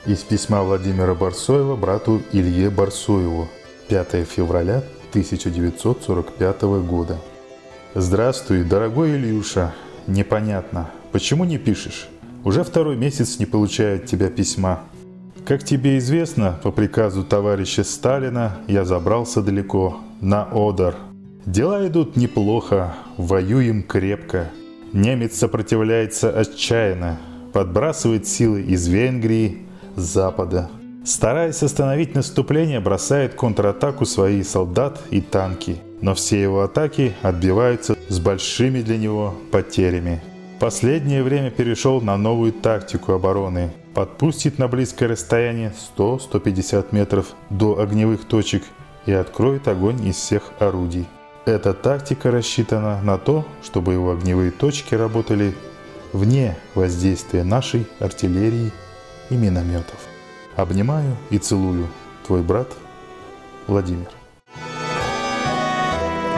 Из письма Владимира Барсоева брату Илье Барсоеву. 5 февраля 1945 года. Здравствуй, дорогой Ильюша. Непонятно, почему не пишешь? Уже второй месяц не получаю от тебя письма. Как тебе известно, по приказу товарища Сталина я забрался далеко, на Одер. Дела идут неплохо, воюем крепко. Немец сопротивляется отчаянно, подбрасывает силы из Венгрии, с запада. Стараясь остановить наступление, бросает контратаку свои солдат и танки. Но все его атаки отбиваются с большими для него потерями. В последнее время перешел на новую тактику обороны. Подпустит на близкое расстояние 100-150 метров до огневых точек и откроет огонь из всех орудий. Эта тактика рассчитана на то, чтобы его огневые точки работали вне воздействия нашей артиллерии и минометов. Обнимаю и целую. Твой брат Владимир.